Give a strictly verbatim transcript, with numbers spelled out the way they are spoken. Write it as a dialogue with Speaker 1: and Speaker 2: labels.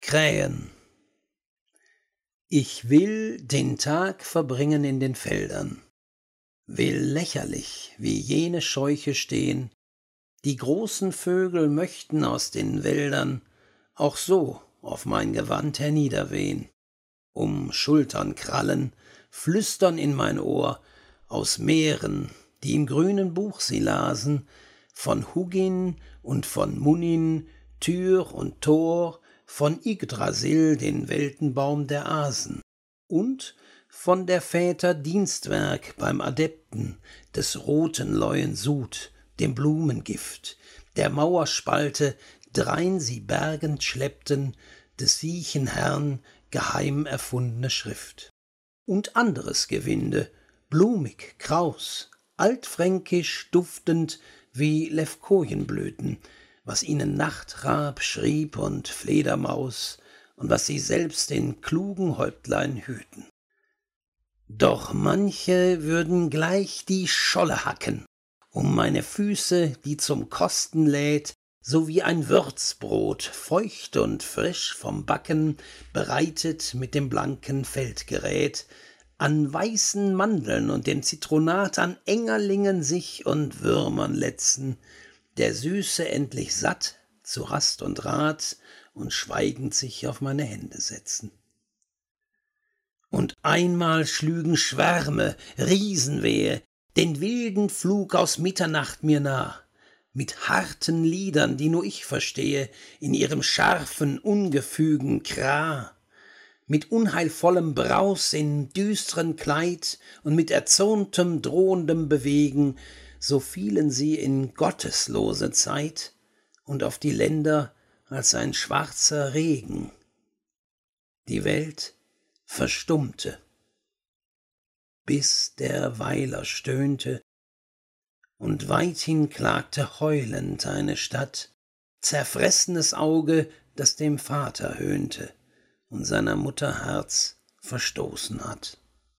Speaker 1: Krähen. Ich will den Tag verbringen in den Feldern, will lächerlich wie jene Scheuche stehen, die großen Vögel möchten aus den Wäldern auch so auf mein Gewand herniederwehen, um Schultern krallen, flüstern in mein Ohr, aus Meeren, die im grünen Buch sie lasen, von Hugin und von Munin, Tür und Tor, von Yggdrasil, den Weltenbaum der Asen, und von der Väter Dienstwerk beim Adepten des roten Leuen Sud, dem Blumengift, der Mauerspalte drein sie bergend schleppten, des Siechenherrn geheim erfundene Schrift. Und anderes Gewinde, blumig, kraus, altfränkisch duftend wie Levkojenblüten, was ihnen Nachtrab schrieb und Fledermaus und was sie selbst in klugen Häuptlein hüten. Doch manche würden gleich die Scholle hacken, um meine Füße, die zum Kosten lädt, so wie ein Würzbrot, feucht und frisch vom Backen, bereitet mit dem blanken Feldgerät, an weißen Mandeln und dem Zitronat an Engerlingen sich und Würmern letzen, der Süße endlich satt zu Rast und Rat und schweigend sich auf meine Hände setzen. Und einmal schlügen Schwärme, Riesenwehe, den wilden Flug aus Mitternacht mir nah, mit harten Liedern, die nur ich verstehe, in ihrem scharfen, ungefügen Kra, mit unheilvollem Braus in düstren Kleid und mit erzürntem, drohendem Bewegen, so fielen sie in gotteslose Zeit und auf die Länder als ein schwarzer Regen. Die Welt verstummte, bis der Weiler stöhnte, und weithin klagte heulend eine Stadt, zerfressenes Auge, das dem Vater höhnte und seiner Mutter Herz verstoßen hat.